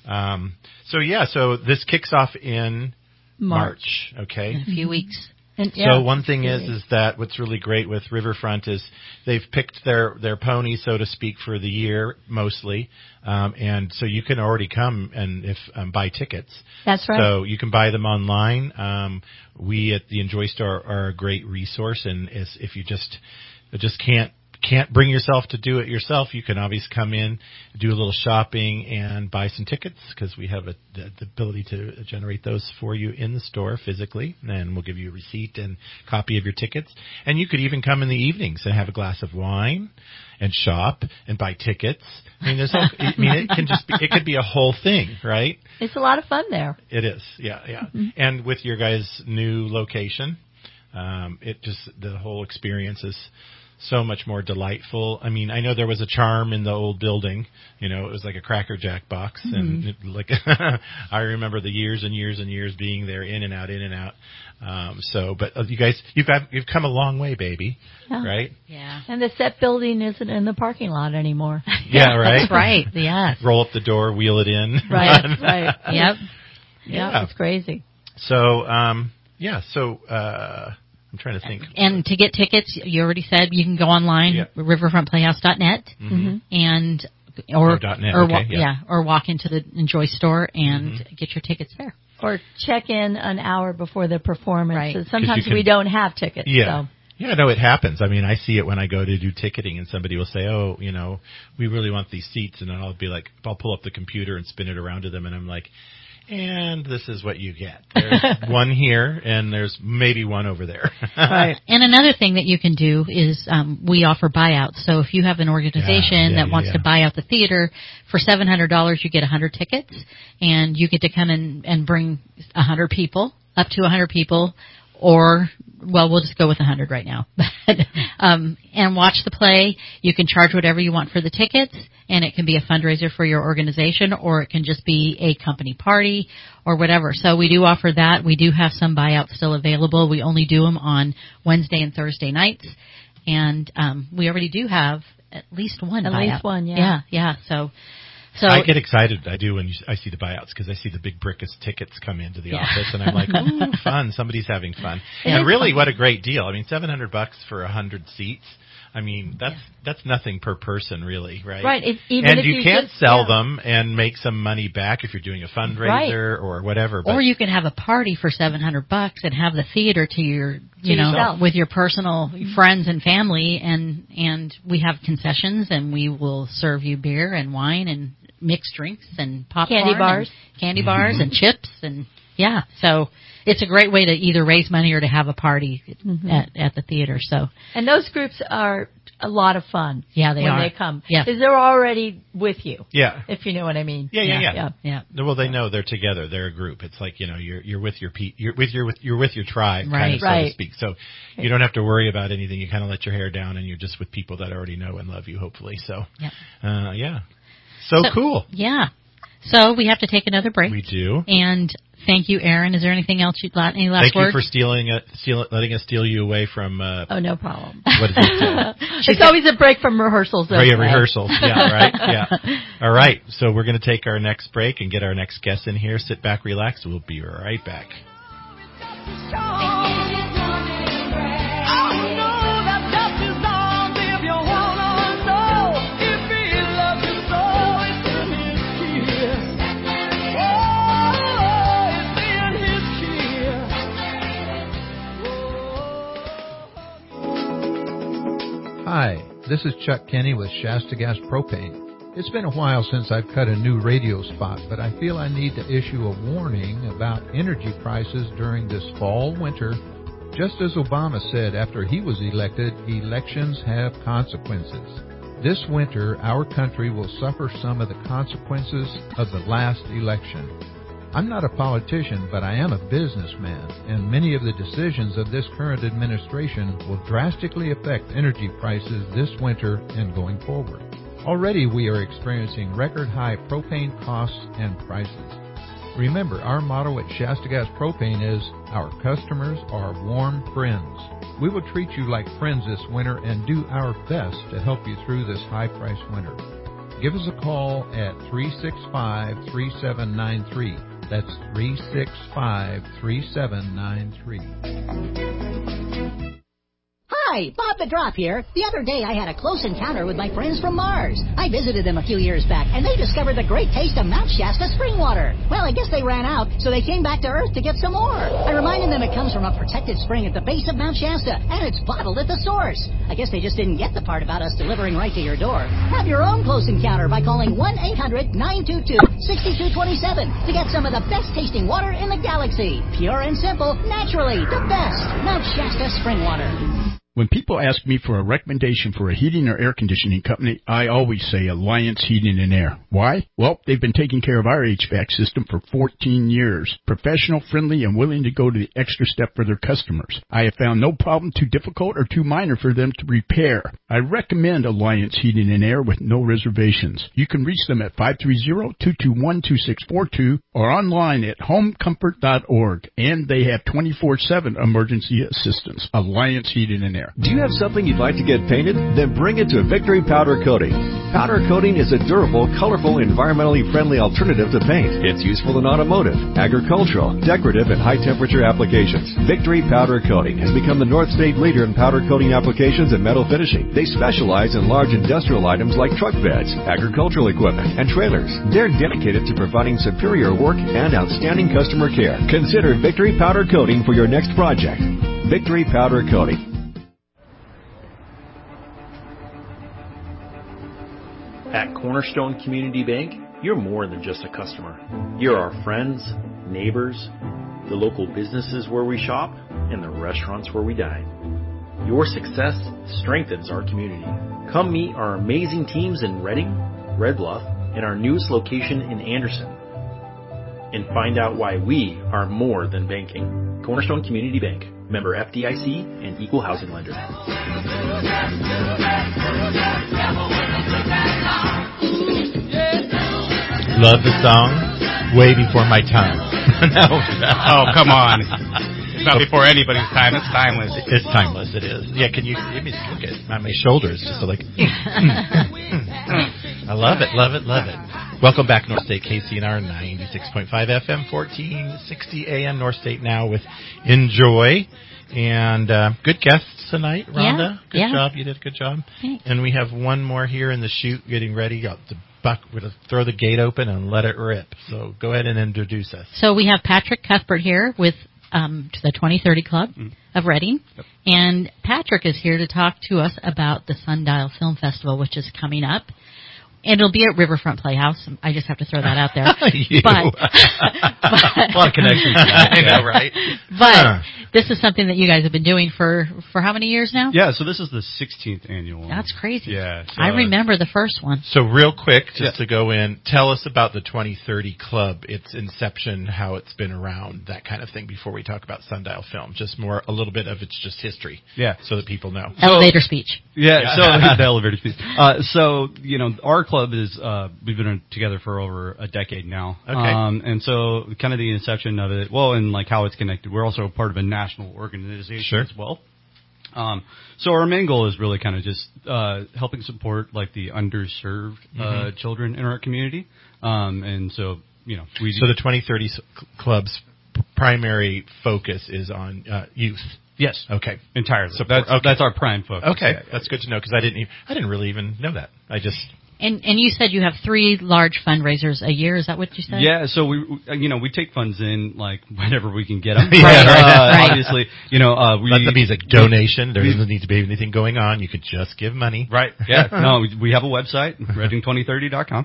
So this kicks off in March. Okay, in a few weeks. And, so one thing is that what's really great with Riverfront is they've picked their pony, so to speak, for the year mostly, and so you can already come and buy tickets. That's right. So you can buy them online. We at the Enjoy Store are a great resource, and if you just can't bring yourself to do it yourself, you can obviously come in, do a little shopping, and buy some tickets, because we have the ability to generate those for you in the store physically, and we'll give you a receipt and copy of your tickets. And you could even come in the evenings and have a glass of wine and shop and buy tickets. I mean, it could be a whole thing, right? It's a lot of fun there. It is, yeah. Mm-hmm. And with your guys' new location, the whole experience is so much more delightful. I mean, I know there was a charm in the old building. It was like a Cracker Jack box, and I remember the years and years and years being there, in and out. But you guys, you've come a long way, baby. Yeah. Right? Yeah. And the set building isn't in the parking lot anymore. Yeah, right. That's right. Yeah. Roll up the door, wheel it in. Right. Yep. Yeah, it's crazy. So, I'm trying to think. And to get tickets, you already said you can go online, riverfrontplayhouse.net, and or walk into the Enjoy store and get your tickets there. Or check in an hour before the performance. Right. So sometimes we don't have tickets. Yeah. So. Yeah, no, it happens. I mean, I see it when I go to do ticketing, and somebody will say, "Oh, we really want these seats," and then I'll be like, I'll pull up the computer and spin it around to them, and I'm like, and this is what you get. There's one here, and there's maybe one over there. Right. And another thing that you can do is we offer buyouts. So if you have an organization that wants to buy out the theater, for $700 you get 100 tickets, and you get to come in and bring 100 people, up to 100 people, or, well, we'll just go with 100 right now. And watch the play. You can charge whatever you want for the tickets, and it can be a fundraiser for your organization, or it can just be a company party or whatever. So we do offer that. We do have some buyouts still available. We only do them on Wednesday and Thursday nights, and we already do have at least one buyout. At least one, yeah. Yeah. So I get excited. I do when I see the buyouts because I see the big brick of tickets come into the office, and I'm like, ooh, fun. Somebody's having fun. And really, what a great deal. I mean, $700 for 100 seats. I mean, that's nothing per person, really, right? Right. And you can sell them and make some money back if you're doing a fundraiser or whatever. But or you can have a party for $700 and have the theater to your, with your personal friends and family, and we have concessions, and we will serve you beer and wine and mixed drinks and popcorn, candy bars, and chips, and so. It's a great way to either raise money or to have a party at the theater. So, and those groups are a lot of fun. Yeah, they are when they come. Yeah, because they're already with you. Yeah, if you know what I mean. Yeah. Well, they know they're together. They're a group. It's like you're with your you're with your tribe, kind of, so to speak. So you don't have to worry about anything. You kind of let your hair down, and you're just with people that already know and love you, hopefully. So, So cool. Yeah. So we have to take another break. We do. And thank you, Aaron. Is there anything else any last words? Thank you for letting us steal you away from... oh, no problem. What is it? It's always a break from rehearsals. Rehearsals. Yeah, right? Yeah. All right. So we're going to take our next break and get our next guest in here. Sit back, relax. We'll be right back. Hi, this is Chuck Kenny with Shasta Gas Propane. It's been a while since I've cut a new radio spot, but I feel I need to issue a warning about energy prices during this fall-winter. Just as Obama said after he was elected, elections have consequences. This winter, our country will suffer some of the consequences of the last election. I'm not a politician, but I am a businessman, and many of the decisions of this current administration will drastically affect energy prices this winter and going forward. Already we are experiencing record-high propane costs and prices. Remember, our motto at Shasta Gas Propane is, our customers are warm friends. We will treat you like friends this winter and do our best to help you through this high-priced winter. Give us a call at 365-3793. That's 365-3793. Hi, Bob the Drop here. The other day I had a close encounter with my friends from Mars. I visited them a few years back, and they discovered the great taste of Mount Shasta spring water. Well, I guess they ran out, so they came back to Earth to get some more. I reminded them it comes from a protected spring at the base of Mount Shasta, and it's bottled at the source. I guess they just didn't get the part about us delivering right to your door. Have your own close encounter by calling 1-800-922-6227 to get some of the best tasting water in the galaxy. Pure and simple, naturally, the best Mount Shasta spring water. When people ask me for a recommendation for a heating or air conditioning company, I always say Alliance Heating and Air. Why? Well, they've been taking care of our HVAC system for 14 years. Professional, friendly, and willing to go to the extra step for their customers. I have found no problem too difficult or too minor for them to repair. I recommend Alliance Heating and Air with no reservations. You can reach them at 530-221-2642 or online at homecomfort.org. And they have 24/7 emergency assistance. Alliance Heating and Air. Do you have something you'd like to get painted? Then bring it to Victory Powder Coating. Powder coating is a durable, colorful, environmentally friendly alternative to paint. It's useful in automotive, agricultural, decorative, and high-temperature applications. Victory Powder Coating has become the North State leader in powder coating applications and metal finishing. They specialize in large industrial items like truck beds, agricultural equipment, and trailers. They're dedicated to providing superior work and outstanding customer care. Consider Victory Powder Coating for your next project. Victory Powder Coating. At Cornerstone Community Bank, you're more than just a customer. You're our friends, neighbors, the local businesses where we shop, and the restaurants where we dine. Your success strengthens our community. Come meet our amazing teams in Redding, Red Bluff, and our newest location in Anderson. And find out why we are more than banking. Cornerstone Community Bank, member FDIC and equal housing lender. Love the song, way before my time. No. Oh, come on. It's not before anybody's time. It's timeless. It's timeless. It is. Yeah, can you let me look at my shoulders just so like. I love it, love it, love it. Welcome back, North State KCNR 96.5 FM, 1460 AM, North State Now with Enjoy. And good guests tonight, Rhonda. Good job. You did a good job. Thanks. And we have one more here in the chute getting ready. Got the we're going to throw the gate open and let it rip. So go ahead and introduce us. So we have Patrick Cuthbert here with the 2030 Club of Reading. Yep. And Patrick is here to talk to us about the Sundial Film Festival, which is coming up. And it'll be at Riverfront Playhouse. I just have to throw that out there. But a lot of connections. I know, right? But this is something that you guys have been doing for how many years now? Yeah, so this is the 16th annual one. That's crazy. Yeah. So, I remember the first one. So real quick, just to go in, tell us about the 2030 Club, its inception, how it's been around, that kind of thing, before we talk about Sundial Film. Just a little bit of its just history. Yeah. So that people know. Elevator speech. Yeah, so the elevator speech. So, our club is, we've been together for over a decade now. Okay. And so kind of the inception of it, and like how it's connected, we're also part of a national organization as well. So our main goal is really kind of just helping support like the underserved children in our community. And so, So the 2030 Club's primary focus is on youth. Yes. Okay. Entirely. So that's our prime focus. Okay. Yeah, that's good to know because I didn't really even know that. I just. And you said you have 3 large fundraisers a year. Is that what you said? Yeah. So we take funds in like whenever we can get them. Right. Obviously, let them be a donation. There doesn't need to be anything going on. You could just give money. Right. Yeah. No, we have a website, reading2030.com.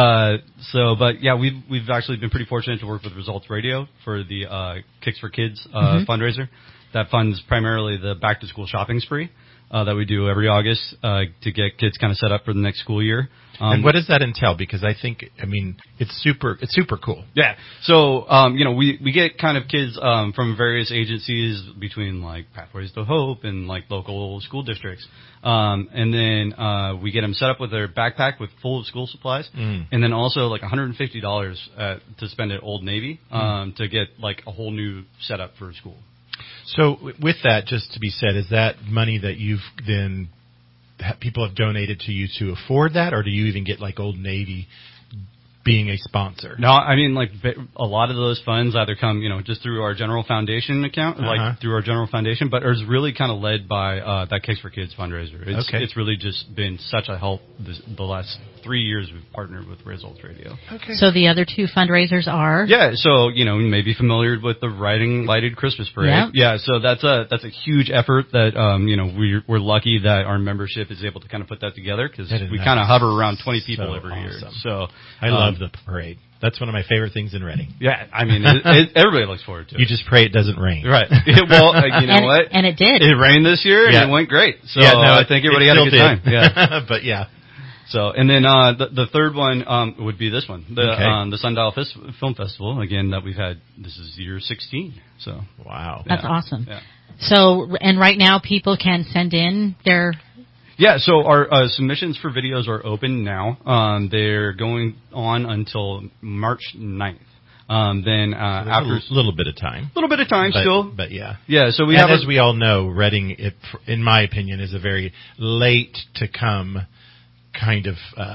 We've actually been pretty fortunate to work with Results Radio for the Kicks for Kids fundraiser. That funds primarily the back to school shopping spree that we do every August to get kids kind of set up for the next school year. And what does that entail? Because it's super cool. Yeah. So, we get kind of kids from various agencies between like Pathways to Hope and like local school districts. And then we get them set up with their backpack with full of school supplies. And then also like $150 to spend at Old Navy to get like a whole new setup for school. So with that, just to be said, is that money that you've then people have donated to you to afford that, or do you even get like Old Navy being a sponsor? No, I mean like a lot of those funds either come just through our general foundation account, like through our general foundation, but it's really kind of led by that Kicks for Kids fundraiser. It's really just been such a help the last 3 years we've partnered with Results Radio. Okay. So the other 2 fundraisers are? Yeah, so, you may be familiar with the Riding Lighted Christmas Parade. Yeah. Yeah, so that's a huge effort that, we're lucky that our membership is able to kind of put that together because we kind of hover around 20 people every year. So I love the parade. That's one of my favorite things in Reading. Yeah, I mean, everybody looks forward to it. You just pray it doesn't rain. Right. Well, you know what? And it did. It rained this year and it went great. So I think everybody had a good time. Yeah. But yeah. So, and then the third one would be this one, the Sundial Film Festival, again, that we've had. This is year 16. So, wow. That's awesome. Yeah. So, and right now people can send in their... Yeah, so our submissions for videos are open now. They're going on until March 9th. Then after a little bit of time. A little bit of time still. But yeah. Yeah, so as we all know, Reading, in my opinion, is a very late to come kind of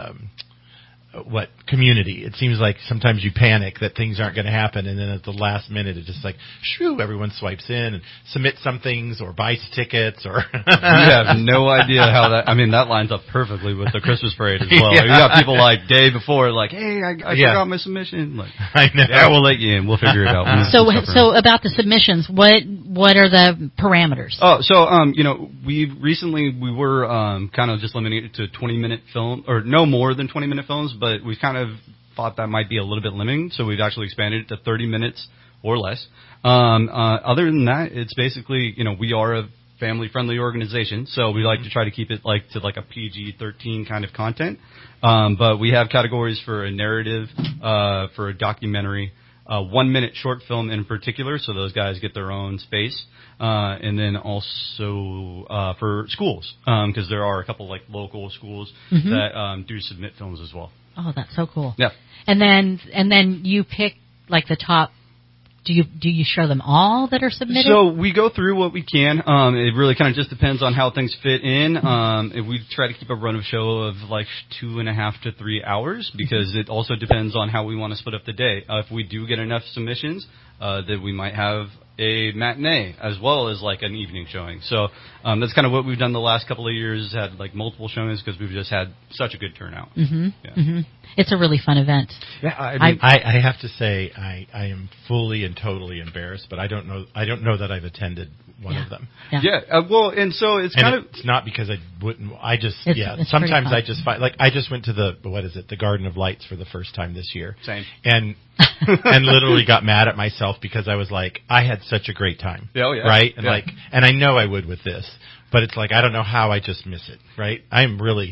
community. It seems like sometimes you panic that things aren't going to happen, and then at the last minute it's just like, shoo, everyone swipes in and submits some things or buys tickets or... You have no idea how that... I mean, that lines up perfectly with the Christmas parade as well. Yeah. You got people like day before like, hey, I forgot my submission. Like, I know. Yeah, we'll let you in. We'll figure it out. So about the submissions, what are the parameters? Oh, so, we were kind of just limiting it to 20-minute film, or no more than 20-minute films, but we kind of thought that might be a little bit limiting, so we've actually expanded it to 30 minutes or less. Other than that, it's basically, we are a family-friendly organization, so we like to try to keep it to a PG-13 kind of content. But we have categories for a narrative, for a documentary, 1-minute short film in particular, so those guys get their own space. And then also for schools, because there are a couple local schools that do submit films as well. Oh, that's so cool. Yeah. And then you pick the top do you show them all that are submitted? So we go through what we can. It really kind of just depends on how things fit in. We try to keep a run of show of like 2.5 to 3 hours because it also depends on how we want to split up the day. If we do get enough submissions, then we might have a matinee as well as like an evening showing. So that's kind of what we've done the last couple of years, had like multiple showings because we've just had such a good turnout. Mm-hmm. Yeah. Mm-hmm. It's a really fun event. Yeah, I have to say I am fully and totally embarrassed, but I don't know that I've attended one of them. Well, and so it's kind of, it's not because I wouldn't. I just it's sometimes I just find, like I just went to the Garden of Lights for the first time this year. Same. And literally got mad at myself because I was like, I had such a great time. Right? And and I know I would with this, but it's like I don't know how I just miss it. Right? I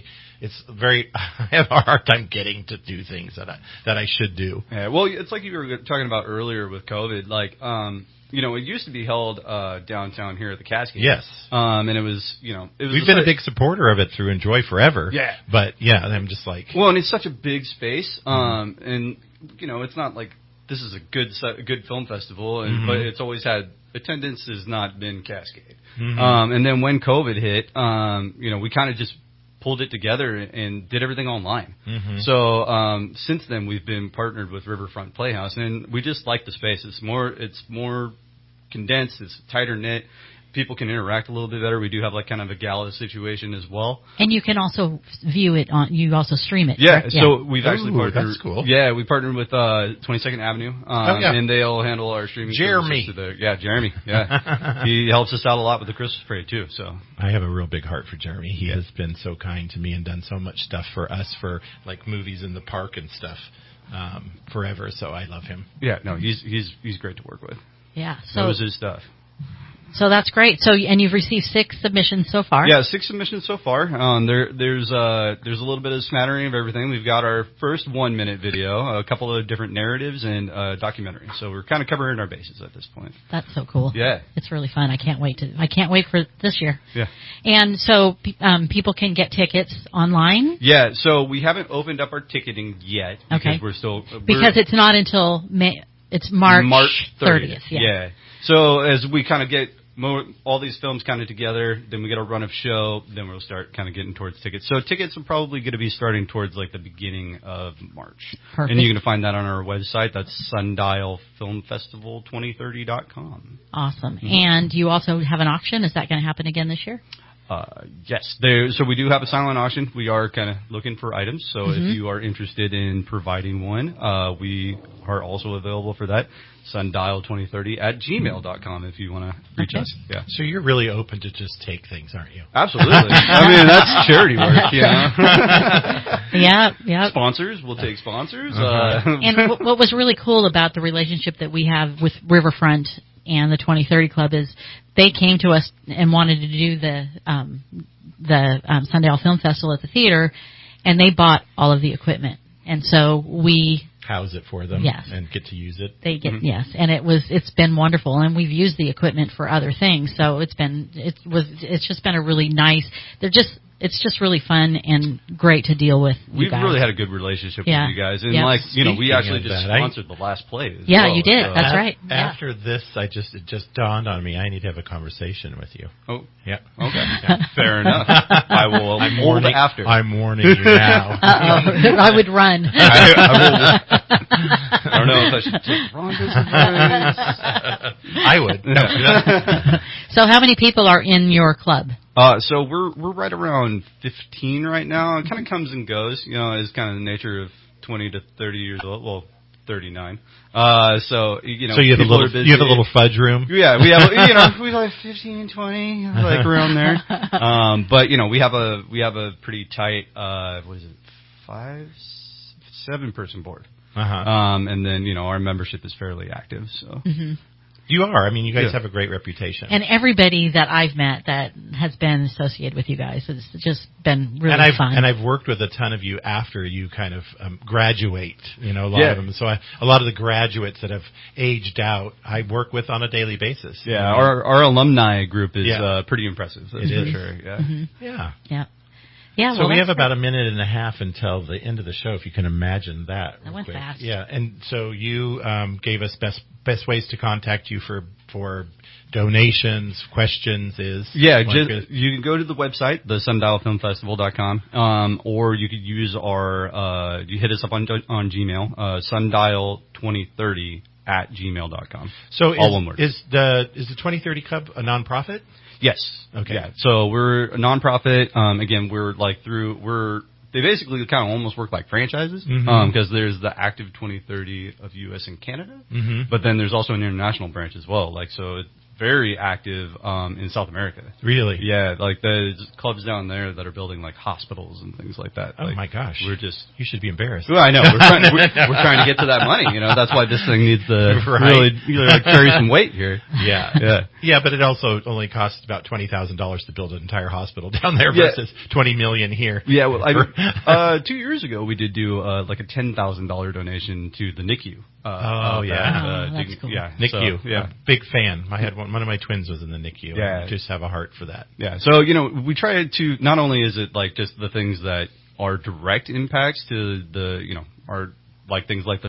have a hard time getting to do things that I should do. Yeah. Well, it's like you were talking about earlier with COVID, like it used to be held downtown here at the Cascade. Yes. And it was, we've been a big supporter of it through Enjoy Forever. Yeah. But I'm just like, well, and it's such a big space. And it's not like this is a good film festival, but it's always had attendance has not been Cascade. Mm-hmm. And then when COVID hit, we kind of just pulled it together and did everything online. Mm-hmm. So since then, we've been partnered with Riverfront Playhouse, and we just like the space. It's more condensed. It's tighter knit. People can interact a little bit better. We do have like kind of a gala situation as well. And you can also view it you also stream it. Yeah, correct? so we've actually partnered. That's cool. Yeah, we partnered with 22nd Avenue, and they'll handle our streaming. Jeremy. Jeremy. Yeah, he helps us out a lot with the Christmas parade too. So I have a real big heart for Jeremy. He has been so kind to me and done so much stuff for us for like movies in the park and stuff forever. So I love him. Yeah, no, he's great to work with. Yeah, so knows his stuff. So that's great. So, and you've received 6 submissions so far? Yeah, 6 submissions so far. There's a little bit of smattering of everything. We've got our first 1-minute video, a couple of different narratives, and a documentary. So we're kind of covering our bases at this point. That's so cool. Yeah. It's really fun. I can't wait for this year. Yeah. And so people can get tickets online? Yeah, so we haven't opened up our ticketing yet because we're still... because it's not until May. It's March 30th. Yeah. So as we kind of get all these films kind of together, then we get a run of show, then we'll start kind of getting towards tickets. So tickets are probably going to be starting towards like the beginning of March. Perfect. And you're going to find that on our website. That's sundialfilmfestival2030.com. Awesome. Mm-hmm. And you also have an auction. Is that going to happen again this year? Yes. So we do have a silent auction. We are kind of looking for items. So if you are interested in providing one, we are also available for that. Sundial2030@gmail.com if you want to reach us. Yeah. So you're really open to just take things, aren't you? Absolutely. I mean, that's charity work, you know. Yeah. Sponsors, we'll take sponsors. And what was really cool about the relationship that we have with Riverfront and the 2030 Club is they came to us and wanted to do the Sundial Film Festival at the theater, and they bought all of the equipment, and so we house it for them, yes, and get to use it. They get yes, and it's been wonderful, and we've used the equipment for other things, so it's just been a really nice. It's just really fun and great to deal with. We've really had a good relationship with you guys, and we actually just sponsored the last play. Yeah, you did. So. That's right. After this, it just dawned on me I need to have a conversation with you. Oh, yeah. Okay, yeah. Fair enough. I will. I'm warning after. I'm warning you now. I would run. I don't know if I should take Rhonda's advice. I would. No. So, how many people are in your club? So we're right around 15 right now. It kind of comes and goes, is kind of the nature of 20 to 30 years old. Well, 39. So you have a little fudge room. Yeah, we have we have 15, 20, like around there. But we have a pretty tight 7 person board. And then our membership is fairly active. So. Mm-hmm. You are. I mean, you guys have a great reputation. And everybody that I've met that has been associated with you guys has just been really fun. And I've worked with a ton of you after you kind of graduate, a lot of them. So a lot of the graduates that have aged out, I work with on a daily basis. Yeah, our alumni group is pretty impressive. That's for sure. Yeah. Mm-hmm. Yeah. Yeah. Yeah. So we have about a minute and a half until the end of the show, if you can imagine that. That went quick. fast. Yeah, and so you gave us best ways to contact you for donations, questions is... Yeah, you can go to the website, the sundialfilmfestival.com, or you could use you hit us up on Gmail, sundial2030@gmail.com. So all one word. Is the 2030 Club a nonprofit? Yes. Okay. Yeah. So we're a nonprofit. Again, they basically kind of almost work like franchises, because there's the active 2030 of U.S. and Canada, but then there's also an international branch as well. Like, so it's very active in South America. Really? Yeah, like there's clubs down there that are building like hospitals and things like that. Oh like, my gosh! You should be embarrassed. Well, I know we're trying to get to that money. That's why this thing needs to really carry some weight here. Yeah. But it also only costs about $20,000 to build an entire hospital down there versus $20 million here. Yeah. Well, 2 years ago we did do like a $10,000 donation to the NICU. That's cool. Yeah, NICU. So, yeah, big fan. I had one of my twins was in the NICU. Yeah, I just have a heart for that. Yeah. So we try to not only is it like just the things that are direct impacts to the our like things like the